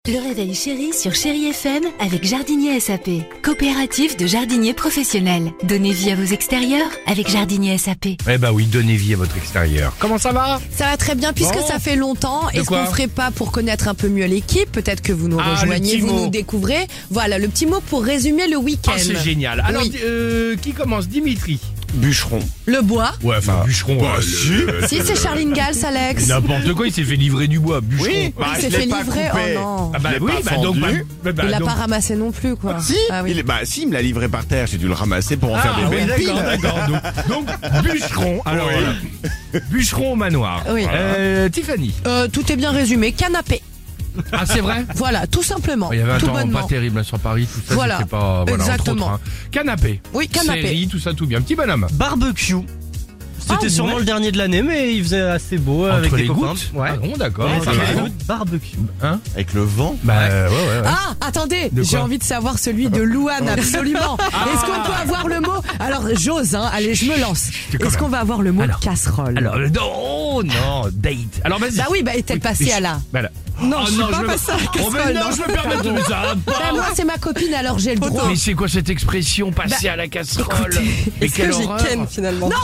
Le réveil chéri sur Chéri FM avec Jardinier SAP. Coopérative de jardiniers professionnels. Donnez vie à vos extérieurs avec Jardinier SAP. Eh bah oui, donnez vie à votre extérieur. Comment ça va? Ça va très bien puisque ça fait longtemps. Est-ce qu'on ferait pas pour connaître un peu mieux l'équipe? Peut-être que vous nous rejoignez, vous nous découvrez. Voilà, le petit mot pour résumer le week-end. Ah, c'est génial. Alors, Oui. qui commence? Dimitri. Bûcheron. Le bois. Ouais, enfin, bûcheron. Si, c'est Charline Gals, Alex. N'importe quoi, il s'est fait livrer du bois, bûcheron. Oui, Il s'est fait livrer. Oh non. Ah bah Je l'ai oui, pas bah donc... fendu. bah Il l'a donc- pas ramassé non plus, quoi. Si, Ah oui. il me l'a livré par terre, j'ai dû le ramasser pour en faire Ah des oui, belles d'accord, piles. d'accord. Donc, bûcheron. Alors, Oui. voilà. Bûcheron au manoir. Oui. Tiffany. Tout est bien résumé. Canapé. Ah, c'est vrai? Voilà, tout simplement. Il y avait un tout temps bonnement. pas terrible sur Paris, tout ça, Voilà. c'était pas... Voilà, Exactement. entre autres, hein. Canapé. Oui, canapé. Série, tout ça, tout bien. Petit bonhomme. Barbecue. C'était sûrement le dernier de l'année, mais il faisait assez beau avec Entre des les copains. gouttes. Ouais. Ah bon, d'accord. Ouais, Pas ça mal. fait good barbecue. Hein? Avec le vent. Bah, ouais. Ah, attendez, De j'ai quoi envie de savoir celui de Louane, absolument. Est-ce qu'on peut avoir le mot? Alors, j'ose, hein. Allez, je me lance. quand Est-ce même. qu'on va avoir le mot Alors. casserole? Alors, non, date. Alors, vas-y. Bah oui, bah est-elle passée à la? Bah là. Non, Oh, je suis pas me- passée à la Oh, mais casserole, non, non. je me permets de ça. va Bah, pas. moi, c'est ma copine, alors j'ai le droit. Mais c'est quoi cette expression, passer à la casserole? Mais est-ce quelle que j'ai horreur. Ken, finalement? Non,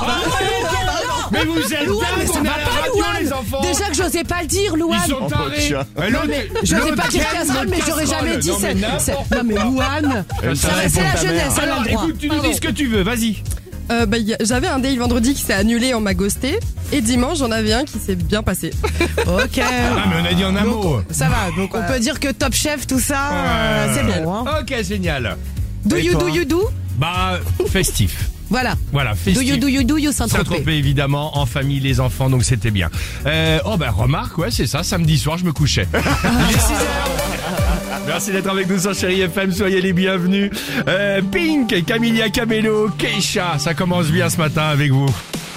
Mais vous êtes Louane, mais dingues, ça on va a la pas, radio, Louane. les enfants. Déjà que j'osais pas le dire, Ils Louane. sont tarés. tiens. Non, mais j'osais pas dire casserole, mais j'aurais jamais dit ça. Non, mais Louane. Ça va, c'est la jeunesse, elle a Alors, le droit. écoute, tu nous dis ce que tu veux, vas-y. J'avais un date vendredi qui s'est annulé, on m'a ghosté. Et dimanche, j'en avais un qui s'est bien passé. Ok. Ah, mais on a dit en un mot. Ça va, donc on peut dire que Top Chef, tout ça, c'est bon. Hein. Ok, génial. Do you do? Bah, festif. Voilà. Voilà, Do festif. you Saint-Tropez. Saint-Tropez, évidemment, en famille, les enfants, donc c'était bien. Remarque, ouais, c'est ça, samedi soir, je me couchais. Il est 6 heures. Merci d'être avec nous sur Chéri FM, soyez les bienvenus. Pink, Camilla Cabello, Keisha, ça commence bien ce matin avec vous.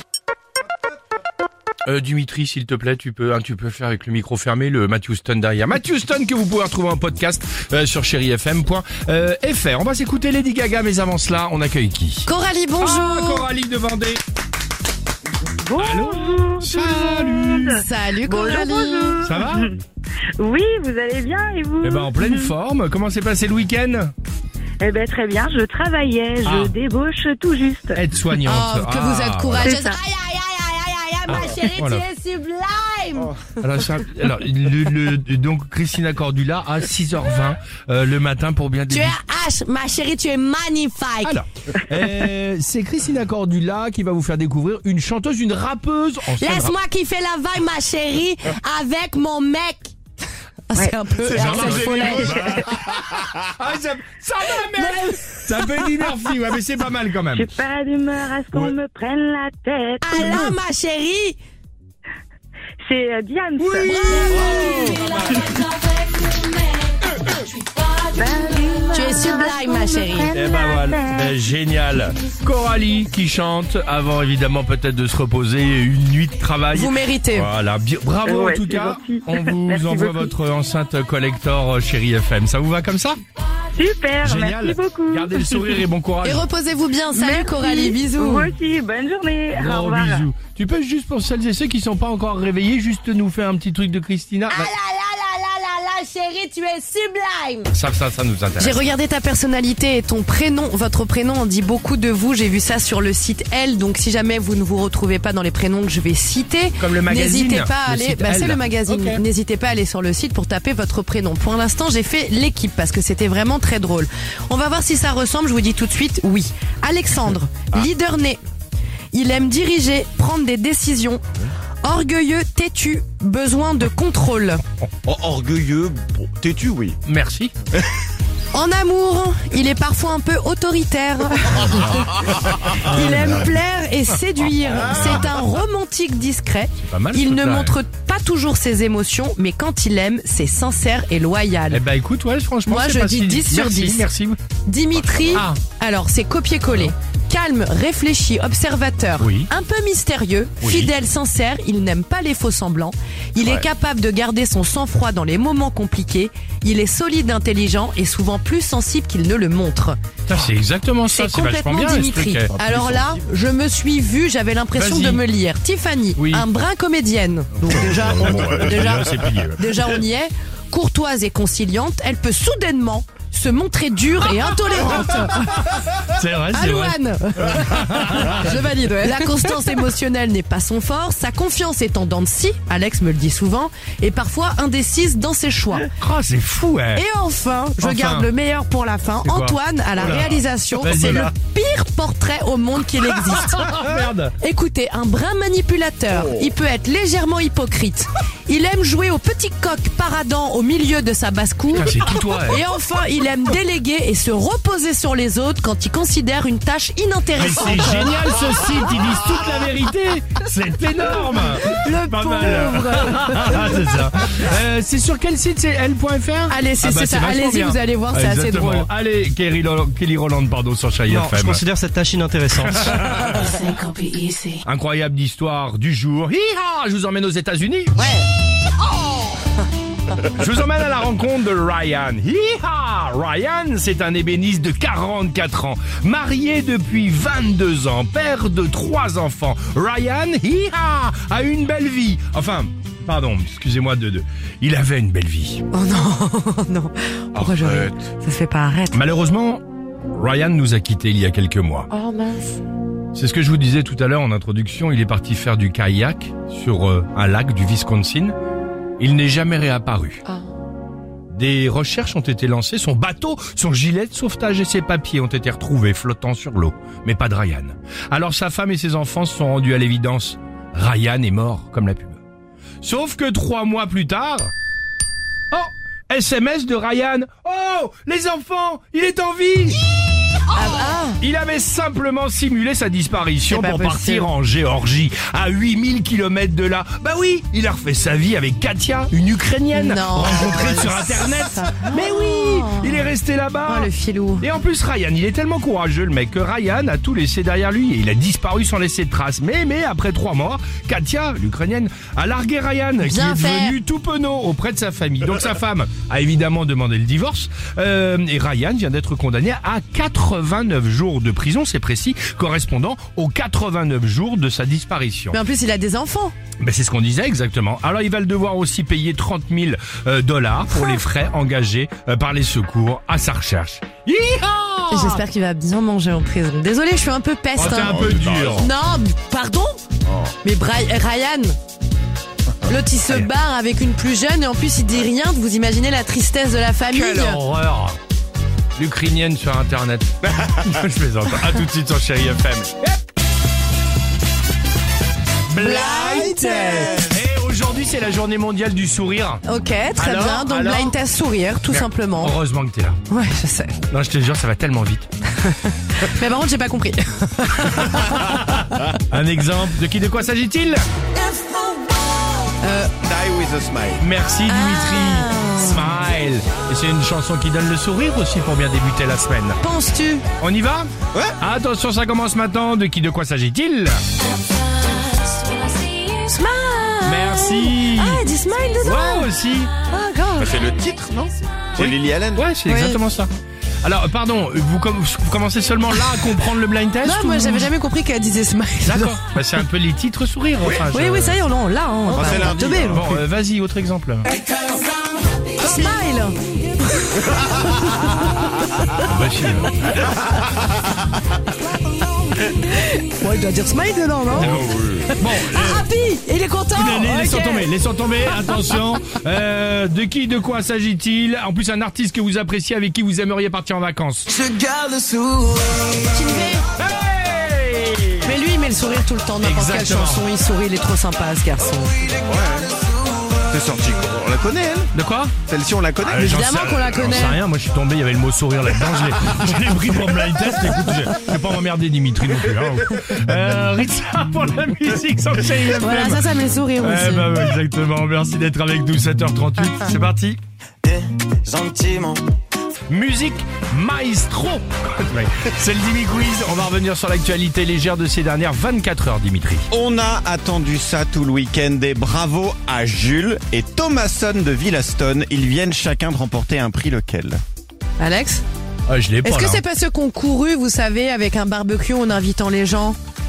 Dimitri, s'il te plaît, tu peux faire avec le micro fermé, le Matthew Stone derrière. Matthew Stone que vous pouvez retrouver en podcast sur chérifm.fr. On va s'écouter Lady Gaga, mais avant cela, on accueille qui? Coralie, bonjour. Ah, Coralie de Vendée. Bonjour. Salut. Salut Coralie. Bonjour. Ça va? Oui, vous allez bien et vous? Eh ben, en pleine forme. Comment s'est passé le week-end? Eh ben très bien, je travaillais, je débauche tout juste. Aide-soignante. Oh, que vous êtes courageuse. C'est ça. Aïe, ma chérie, voilà. tu es sublime. Donc, Christina Cordula à 6h20 le matin pour bien Tu es débuter. H, ma chérie, tu es magnifique. Alors, c'est Christina Cordula qui va vous faire découvrir une chanteuse, une rappeuse. En scène Laisse-moi kiffer la vibe, ma chérie, avec mon mec. Ah, c'est un peu Axel Follet. Ah, ça va, mec. Ça peut être Murphy, ouais, mais c'est pas mal quand même. J'ai pas d'humeur à ce qu'on Ouais. me prenne la tête. Alors, ma chérie. C'est Diane. Tu es sublime, ma chérie. Eh ben voilà, génial. Coralie qui chante avant évidemment peut-être de se reposer une nuit de travail. Vous méritez. Voilà, bravo Ouais, en tout c'est cas. gentil. On vous Merci envoie beaucoup. votre enceinte collector Chéri FM. Ça vous va comme ça? Super, Génial. merci beaucoup. Gardez le sourire et bon courage. Et reposez-vous bien. Salut Merci. Coralie, bisous. Vous aussi, bonne journée. Au Gros revoir. bisous. Tu peux juste pour celles et ceux qui sont pas encore réveillés, juste nous faire un petit truc de Christina. Ah là là, chérie, tu es sublime. Ça nous intéresse. J'ai regardé ta personnalité et ton prénom, votre prénom en dit beaucoup de vous. J'ai vu ça sur le site Elle. Donc si jamais vous ne vous retrouvez pas dans les prénoms que je vais citer, Comme le magazine, n'hésitez pas à le aller. site C'est Elle. le magazine. Ok. N'hésitez pas à aller sur le site pour taper votre prénom. Pour l'instant, j'ai fait l'équipe parce que c'était vraiment très drôle. On va voir si ça ressemble. Je vous dis tout de suite, oui. Alexandre, leader né. Il aime diriger, prendre des décisions. Orgueilleux, têtu, besoin de contrôle. Oh, orgueilleux, bon, têtu, oui. Merci. En amour, il est parfois un peu autoritaire. Il aime plaire et séduire. C'est un romantique discret. Pas mal, Il ce ne truc-là, montre pas toujours ses émotions, mais quand il aime, c'est sincère et loyal. Eh ben écoute, ouais, franchement, Moi, c'est je pas dis si- 10 sur Merci, 10. Merci. Dimitri, Ah. alors c'est copier-coller. Calme, réfléchi, observateur, Oui. un peu mystérieux, Oui. fidèle, sincère, il n'aime pas les faux semblants. Il est capable de garder son sang-froid dans les moments compliqués. Il est solide, intelligent et souvent plus sensible qu'il ne le montre. Putain, c'est exactement ça, c'est vachement complètement bien. ce Dimitri. truc. Alors là, je me suis vue, j'avais l'impression Vas-y. de me lire. Tiffany, Oui. un brin comédienne. Donc déjà, c'est plié. Ouais. déjà on y est. courtoise et conciliante, elle peut soudainement se montrer dure et intolérante. C'est vrai, c'est vrai. Alouane. Je valide, ouais. La constance émotionnelle n'est pas son fort, sa confiance est en dents de scie, Alex me le dit souvent, et parfois indécise dans ses choix. Oh, c'est fou, hein. Et enfin, je garde le meilleur pour la fin, C'est quoi? Antoine à la Oula. réalisation, Vas-y. c'est le pire portrait au monde qu'il existe. Merde. Écoutez, un brin manipulateur, il peut être légèrement hypocrite. Il aime jouer au petit coq paradant au milieu de sa basse-cour. Putain, c'est tout toi, hein. Et enfin, il aime déléguer et se reposer sur les autres quand il considère une tâche Mais inintéressante. c'est génial ce site, ils disent toute la vérité. C'est énorme. Le Pas pauvre. mal. C'est ça. C'est sur quel site? C'est l.fr? Allez, c'est ça. vachement Allez-y, bien. vous allez voir, c'est assez Exactement. drôle. Allez, Kelly Roland, pardon, sur Chérie Non, je FM. considère cette tâche inintéressante. Incroyable histoire du jour. Hi-ha, je vous emmène aux États-Unis. Je vous emmène à la rencontre de Ryan. Hi-ha! Ryan, c'est un ébéniste de 44 ans, marié depuis 22 ans, père de 3 enfants. Ryan, hi-ha, a une belle vie. Enfin, pardon, excusez-moi de deux. Il avait une belle vie. Oh non, non. Pourquoi je Arrête. Ça se fait pas, arrête. Malheureusement, Ryan nous a quittés il y a quelques mois. Oh mince. C'est ce que je vous disais tout à l'heure en introduction. Il est parti faire du kayak sur un lac du Wisconsin. Il n'est jamais réapparu. Des recherches ont été lancées. Son bateau, son gilet de sauvetage et ses papiers ont été retrouvés flottant sur l'eau. Mais pas de Ryan. Alors sa femme et ses enfants se sont rendus à l'évidence. Ryan est mort, comme la pub. Sauf que 3 mois plus tard... Oh, SMS de Ryan. Oh, les enfants, il est en vie. Il avait simplement simulé sa disparition C'est pas pour possible. partir en Géorgie, à 8000 km de là. Bah oui, il a refait sa vie avec Katia, une Ukrainienne, Non. rencontrée sur Internet. Mais oui, il est resté là-bas. Oh, le filou. Et en plus, Ryan, il est tellement courageux, le mec, que Ryan a tout laissé derrière lui et il a disparu sans laisser de traces. Mais après 3 mois, Katia, l'Ukrainienne, a largué Ryan, qui Bien est fait. devenu tout penaud auprès de sa famille. Donc sa femme a évidemment demandé le divorce et Ryan vient d'être condamné à 89 jours de prison, c'est précis, correspondant aux 89 jours de sa disparition. Mais en plus, il a des enfants. Ben c'est ce qu'on disait exactement. Alors il va le devoir aussi payer 30 000 $ pour les frais engagés par les secours à sa recherche. Hi-ha! Et j'espère qu'il va bien manger en prison. Désolé, je suis un peu Oh, peste. t'es hein. un peu dur. Non, pardon. Mais Ryan, l'autre il se barre avec une plus jeune et en plus il dit rien. Vous imaginez la tristesse de la famille. Quelle horreur! L'Ukrainienne sur Internet. Je plaisante. À tout de suite sur Chérie FM. Blind Test. Et aujourd'hui, c'est la journée mondiale du sourire. Ok, très Alors, bien. Donc alors blind test sourire, tout simplement. Heureusement que t'es là. Ouais, je sais. Non, je te jure, ça va tellement vite. Mais par contre, j'ai pas compris. Un exemple. De quoi s'agit-il? Die with a smile. Merci Dimitri. Smile. Et c'est une chanson qui donne le sourire aussi pour bien débuter la semaine. Penses-tu? On y va? Ouais. Attention, ça commence maintenant. De quoi s'agit-il? Smile. Merci. Ah, elle dit smile dedans. Ouais, aussi. Ah, God. C'est le titre, non? C'est Oui. Lily Allen. Ouais, c'est exactement ça. Alors, pardon, vous commencez seulement là à comprendre le blind test? Non, ou- moi j'avais jamais compris qu'elle disait smile. D'accord. Bah, c'est un peu les titres sourire. Enfin, Oui, oui, ça y est, on l'a. Hein. c'est Pas lundi, teubé, hein. non Bon, vas-y, autre exemple. Smile. Bah, si. Ouais, il doit dire smile dedans, non? Bon, Ah, Happy, il est content. laissons tomber, attention. De quoi s'agit-il? En plus, un artiste que vous appréciez, avec qui vous aimeriez partir en vacances. Hey. Mais lui, il met le sourire tout le temps, n'importe quelle Exactement. chanson, il sourit, il est trop sympa, ce garçon. C'est sorti. On la connaît, elle? De quoi? Celle-ci, on la connaît? Évidemment qu'on la J'en connaît. sais rien, moi je suis tombé, il y avait le mot sourire là-dedans, je l'ai pris pour blind test. Écoute, je vais pas m'emmerder Dimitri non plus. Hein. Ritza pour la musique sans Chérie FM. Voilà, ça me fait sourire aussi. Eh ben, exactement, merci d'être avec nous, 7h38, c'est parti. Gentiment. Musique Maestro. C'est le Dimi Quiz, on va revenir sur l'actualité légère de ces dernières 24 heures, Dimitri. On a attendu ça tout le week-end et bravo à Jules et Thomasson de Villaston. Ils viennent chacun de remporter un prix, lequel? Alex, Je l'ai pas est-ce que là. c'est pas ceux qui ont couru, vous savez, avec un barbecue en invitant les gens?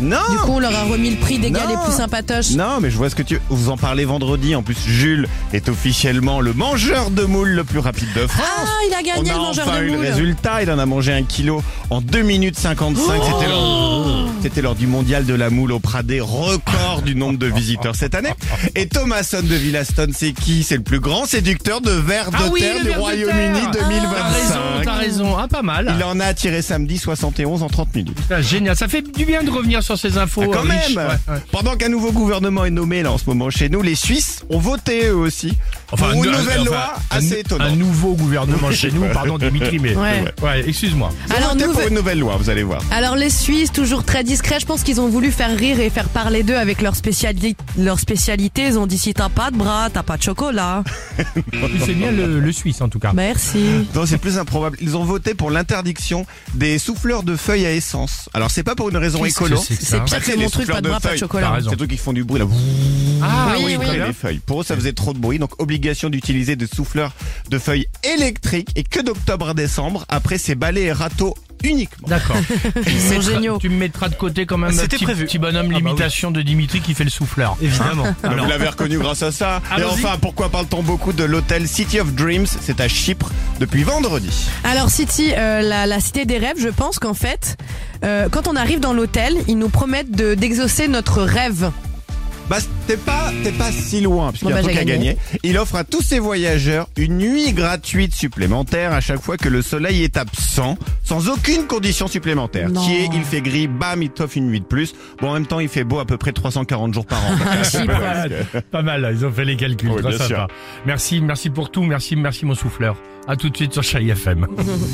Non. Du coup, on leur a remis le prix des gars Non. les plus sympatoches. Non, mais je vois ce que vous en parlez vendredi. En plus, Jules est officiellement le mangeur de moules le plus rapide de France. Ah, il a gagné On a le mangeur enfin de eu le moules. résultat. Il en a mangé 1 kilo en 2 minutes 55. C'était lors du mondial de la moule au Pradé, record du nombre de visiteurs cette année. Et Thomasson de Villaston, c'est qui? C'est le plus grand séducteur de vers de terre le du ver de Royaume-Uni terre. 2025. T'as raison. Ah, pas mal. Il en a tiré samedi 71 en 30 minutes. Ah, génial. Ça fait du bien de revenir sur ces infos. Quand riches. même. Ouais. Pendant qu'un nouveau gouvernement est nommé là en ce moment chez nous, les Suisses ont voté eux aussi pour une nouvelle loi assez étonnante. Un nouveau gouvernement chez nous, pardon Dimitri, mais Ouais. excuse-moi. Ils ont Alors, voté pour une nouvelle loi, vous allez voir. Alors les Suisses, toujours très discrets, je pense qu'ils ont voulu faire rire et faire parler d'eux avec leur spécialité. Ils ont dit si t'as pas de bras, t'as pas de chocolat. C'est bien le Suisse en tout cas. Merci. Non, c'est plus improbable. Ils ont voté pour l'interdiction des souffleurs de feuilles à essence. Alors c'est pas pour une raison Qu'est-ce écolo. que c'est que C'est ça pire que les mon truc, souffleurs pas de bras, pas de feuilles. T'as chocolat. raison. Ces trucs qui font du bruit là. Ah oui, très oui. bien. Les feuilles. Pour eux, ça faisait trop de bruit, donc obligation d'utiliser des souffleurs de feuilles électriques et que d'octobre à décembre. Après, c'est balais et râteaux uniquement. D'accord. Ils sont géniaux. Tu me mettras de côté quand même C'était prévu. petit bonhomme Ah bah l'imitation de Dimitri qui fait le souffleur. Évidemment. Donc, vous l'avez reconnu grâce à ça. Et Allons-y. enfin, pourquoi parle-t-on beaucoup de l'hôtel City of Dreams? C'est à Chypre depuis vendredi. Alors City, la cité des rêves, je pense qu'en fait, quand on arrive dans l'hôtel, ils nous promettent d'exaucer notre rêve. Bah, t'es pas si loin, puisqu'il y a un Bon, bah, truc à j'ai gagné. gagner. Il offre à tous ses voyageurs une nuit gratuite supplémentaire à chaque fois que le soleil est absent, sans aucune condition supplémentaire. Non. Qui est, il fait gris, bam, il t'offre une nuit de plus. Bon, en même temps, il fait beau à peu près 340 jours par an. Chypre. Pas mal, ils ont fait les calculs. Oui, très bien sympa. sûr. Merci pour tout. Merci mon souffleur. À tout de suite sur Chérie FM.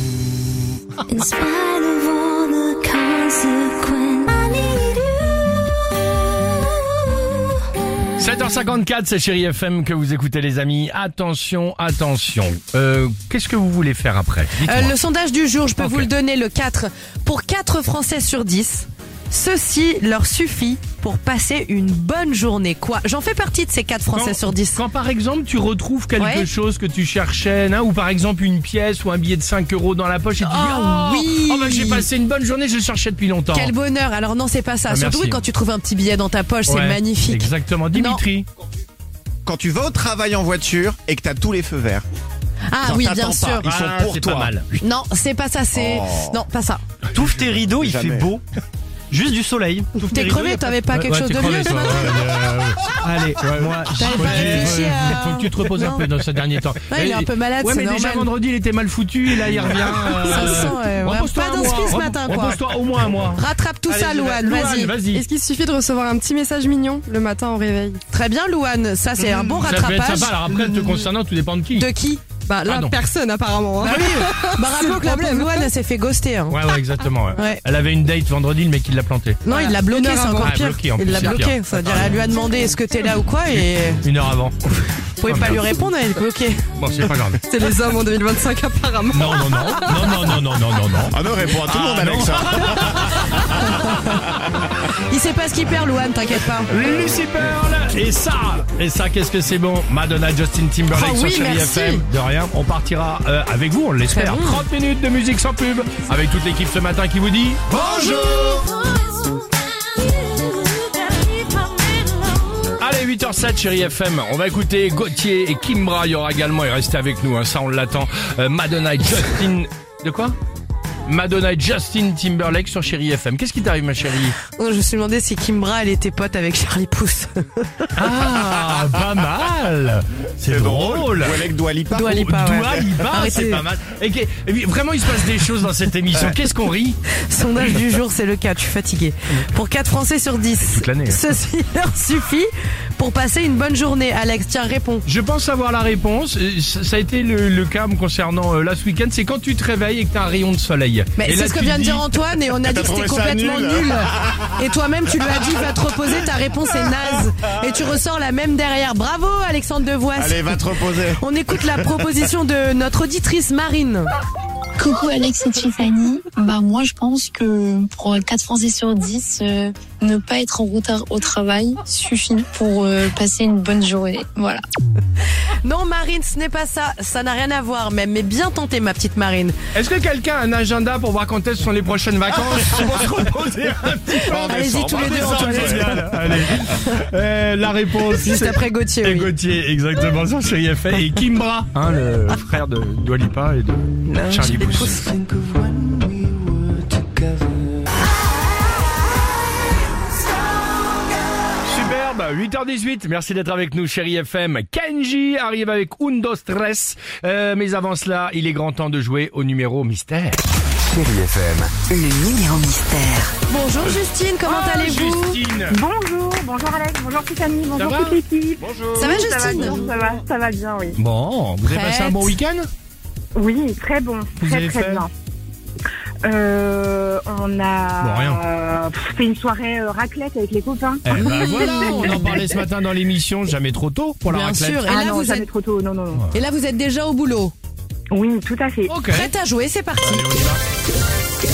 In spite of all the consequences, I need you. 7h54, c'est Chérie FM que vous écoutez les amis. Attention. Qu'est-ce que vous voulez faire après? Dites-moi. Le sondage du jour, je peux Ok. vous le donner, le 4. Pour 4 Français sur 10, ceci leur suffit pour passer une bonne journée. Quoi? J'en fais partie de ces 4 Français sur 10. Quand par exemple tu retrouves quelque Ouais. chose que tu cherchais, ou par exemple une pièce ou un billet de 5 € dans la poche et tu Oh, dis oui. bah, j'ai passé une bonne journée, je le cherchais depuis longtemps. Quel bonheur. Alors non, c'est pas ça. Ah, Surtout merci. quand tu trouves un petit billet dans ta poche, Ouais, c'est magnifique. Exactement. Dimitri. Quand tu vas au travail en voiture et que t'as tous les feux verts. Ah Genre, oui, t'attends bien pas. sûr. Ils sont pour c'est toi. pas mal. Non, c'est pas ça, c'est... Oh. Non, pas ça. T'ouvres tes rideaux, il Jamais. fait beau. Juste du soleil. T'ouvres tes T'es rideaux, crevé, il y a t'avais pas quelque chose t'es de crevé, mieux ce toi. matin? Allez, moi, T'avais pas réfléchi à... Faut que tu te reposes un Non. peu dans ces derniers temps. Ouais, il est un peu malade, Ouais, c'est mais déjà normal. vendredi, il était mal foutu et là, il revient. Ça sent, repose-toi pas un mois. d'inspi ce matin, quoi. Repose-toi au moins un mois. Rattrape tout ça, Allez, Louane, vas-y. vas-y. Est-ce qu'il suffit de recevoir un petit message mignon le matin au réveil? Très bien, Louane, ça c'est un bon Ça peut être rattrapage. sympa. Alors après, te concernant, tout dépend de qui. De qui? Bah là, Ah non. personne apparemment. Hein. Bah rappelons que la pauvre Louane, elle s'est fait ghoster. Hein. Ouais, exactement. Ouais. Ouais. Elle avait une date vendredi, le mec il l'a planté. Non, il l'a bloqué, Une heure c'est avant. encore Ah, pire. bloqué, en Il plus, l'a c'est bloqué, pire. ça veut dire elle lui a demandé est-ce que t'es là ou quoi et Une heure avant. vous pouvez pas lui répondre, elle est bloquée. Bon, c'est pas grave. C'est les hommes en 2025 apparemment. Non. Ah non, réponds à tout le monde, Ah, non. Alex. Il sait pas ce qu'il perd, Louane, t'inquiète pas. Lucy Pearl et ça qu'est-ce que c'est bon. Madonna, Justin Timberlake Oh sur oui, Chérie merci. FM. De rien, on partira avec vous, on l'espère. Très bon. 30 minutes de musique sans pub avec toute l'équipe ce matin qui vous dit bonjour. Allez, 8h07 Chérie FM, on va écouter Gauthier et Kimbra, il y aura également, et restez avec nous, ça on l'attend, Madonna et Justin... De quoi? Madonna et Justin Timberlake sur Chérie FM. Qu'est-ce qui t'arrive ma chérie? Je me suis demandé si Kimbra, elle était pote avec Charlie Pouce. Ah, pas mal. C'est drôle. Ou avec Dua Lipa. Dua Lipa, ouais. Dua Lipa, Arrêtez. c'est pas mal. Et puis, vraiment, il se passe des choses dans cette émission. Qu'est-ce qu'on rit? Sondage du jour, c'est le cas, je suis fatigué. Pour 4 Français sur 10, Toute l'année. ceci leur suffit pour passer une bonne journée. Alex, tiens, réponds. Je pense savoir la réponse. Ça a été le cas me concernant là ce week-end. C'est quand tu te réveilles et que t'as un rayon de soleil. Mais Et là, c'est ce que tu vient de dis- dire Antoine et on a dit que trouvé c'était ça complètement nul. nul. Et toi-même tu lui as dit va te reposer, ta réponse est naze. Et tu ressors la même derrière. Bravo Alexandre Devoise. Allez, va te reposer. On écoute la proposition de notre auditrice Marine. Coucou Alex et Tiffany. Bah moi je pense que pour 4 Français sur 10, ne pas être en retard au travail suffit pour passer une bonne journée. Voilà. Non, Marine, ce n'est pas ça. Ça n'a rien à voir, même. Mais bien tenté, ma petite Marine. Est-ce que quelqu'un a un agenda pour voir quand est-ce sont les prochaines vacances pour se reposer un petit peu en Allez-y, décembre. tous les deux, Antoine. Allez. La réponse. Juste après Gauthier, Et oui. Gauthier, exactement, sur Chérie FM. Et Kimbra, le frère de Dua Lipa et de Charlie Puth. Superbe, 8h18, merci d'être avec nous, Chérie FM. Kenji arrive avec Undo Stress. Mais avant cela, il est grand temps de jouer au numéro mystère. Chérie FM. Le numéro mystère. Bonjour Justine, comment allez-vous? Justine. Bonjour Alex, bonjour Tiffany, Ça bonjour va toute l'équipe. Bonjour. Ça va, Ça va Justine? bien, ça va bien, oui. Bon, vous avez passé un bon week-end? Oui, très bon, Vous avez très fait bien. On a fait une soirée raclette avec les copains. Eh ben voilà, on en parlait ce matin dans l'émission, jamais trop tôt pour la Bien raclette. sûr. Et Ah là, non, vous jamais êtes... trop tôt, non. Et là, vous êtes déjà au boulot. Oui, tout à fait. Ok. Prête à jouer, c'est parti. Allez, on y va.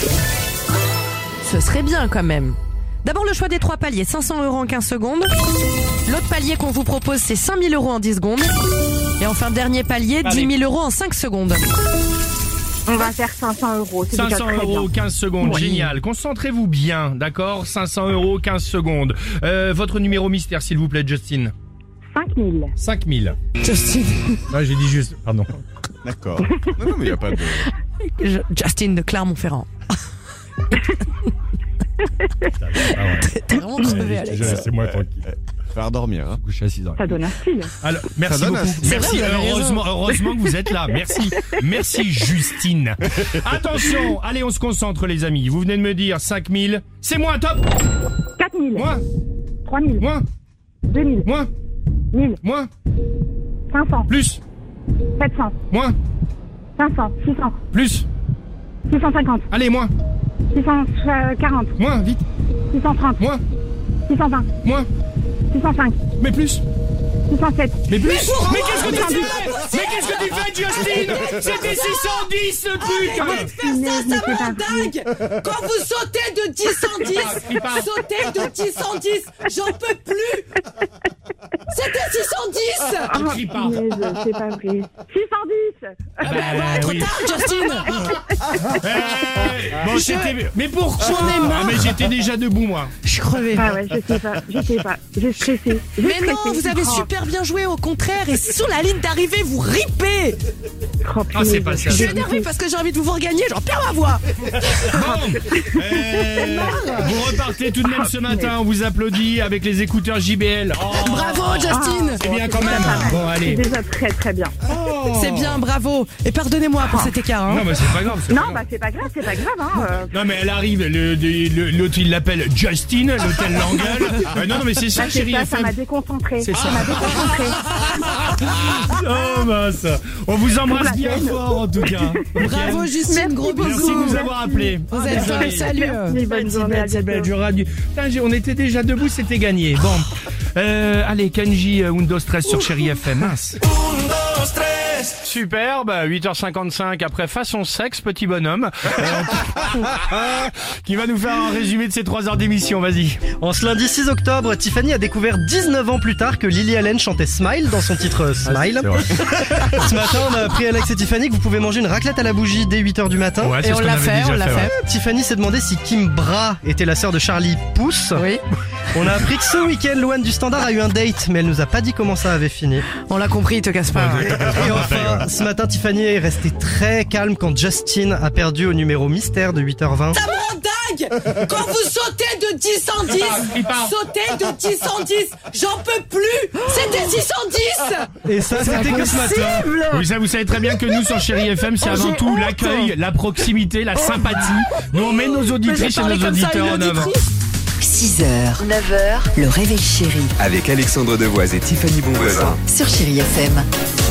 Ce serait bien quand même. D'abord, le choix des 3 paliers, 500 € en 15 secondes. L'autre palier qu'on vous propose, c'est 5 000 € en 10 secondes. Et enfin, dernier palier, 10 000 € en 5 secondes. On va faire 500 €. C'est déjà 500 très bien. €, 15 secondes, Oui. génial. Concentrez-vous bien, d'accord? 500 €, 15 secondes. Votre numéro mystère, s'il vous plaît, Justine. 5000. 5000. Justine. Ouais, j'ai dit juste, pardon. D'accord. Non, mais il n'y a pas de... Justine de Clermont-Ferrand. T'es vraiment crevé, Alex. C'est moi tranquille. Faire dormir, hein. Couché à 6 ans. Ça donne un style. Alors, merci Ça donne beaucoup. un- C'est Merci, vrai, vous avez raison. heureusement que vous êtes là. Merci. Merci, Justine. Attention, allez, on se concentre, les amis. Vous venez de me dire 5000. C'est moi, top. 4000. Moi, 3000. moi, 2000. moi, 1000. moi, 500. plus, 700. moi, 500. 600. plus. 650. Allez, moi, 640. moi, vite, 630. moi, 620. moi, 605. mais plus. 607. Mais plus. Mais qu'est-ce que tu fais? Mais qu'est-ce que tu fais, Justine? C'était 610, ce truc. Ça va dingue. Quand vous sautez de 10 en 10, sautez de 10 en 10, j'en peux plus. C'était 610. Oh, crie pas. punaise, c'est pas vrai. 610. Trop oui. tard, Justine. Bon, c'était... Mais pourquoi? J'en ai marre. Ah, mais j'étais déjà debout, moi. Je suis crevée. Ah ouais, je sais pas. J'ai stressé. Mais non, vous avez super bien joué, au contraire, et sur la ligne d'arrivée, vous ripez. Ah, c'est pas ça. Je suis énervée parce que j'ai envie de vous voir gagner, j'en perds ma voix. Bon, vous repartez tout de même ce matin, on vous applaudit avec les écouteurs JBL. Oh, Bravo, Justine. c'est bien quand même. Bon, C'est allez. déjà très très bien. C'est bien, bravo. Et pardonnez-moi pour cet écart. Hein. Non, mais c'est pas grave. c'est Non, pas grave. bah c'est pas grave. Hein. Non, mais elle arrive, l'autre il l'appelle Justine, l'hôtel l'engueule. Non, mais c'est ça, Bah, c'est chérie ça, FM. ça m'a déconcentré. C'est ça. Ça m'a déconcentré. Oh mince. On vous embrasse Pour la bien peine. fort en tout cas. Bravo, Justine, Merci gros beaucoup. Merci de bisous. nous avoir appelés. Vous êtes Désolé. top, salut. Merci, bonne journée. À C'est belle, bientôt. j'aurais dû... Putain, on était déjà debout, c'était gagné. Bon, allez, Kenji, Undo Stress sur Chérie FM. Mince. Superbe, 8h55 après Façon Sexe, petit bonhomme, qui va nous faire un résumé de ces 3 heures d'émission, vas-y. En ce lundi 6 octobre, Tiffany a découvert 19 ans plus tard que Lily Allen chantait Smile dans son titre Smile. Ce matin, on a appris Alex et Tiffany que vous pouvez manger une raclette à la bougie dès 8h du matin. Ouais, c'est Et ce on qu'on l'a avait fait, déjà on l'a fait. Tiffany s'est demandé si Kim Bra était la sœur de Charlie Puth. Oui, On a appris que ce week-end, Loane du Standard a eu un date, mais elle nous a pas dit comment ça avait fini. on l'a compris, te casse pas. Et enfin, ce matin, Tiffany est restée très calme quand Justine a perdu au numéro mystère de 8h20. Ça me rend dingue. Quand vous sautez de 10 en 10, sautez de 10 en 10, j'en peux plus. C'était 610. Et ça, c'était que ce matin. Oui, ça, vous savez très bien que nous, sur Chérie FM, c'est avant tout l'accueil, la proximité, la sympathie. Nous, on met nos auditrices et nos auditeurs en avant. 6h, 9h, le réveil chéri Avec Alexandre Devoise et Tiffany Bonvoisin. sur Chérie FM.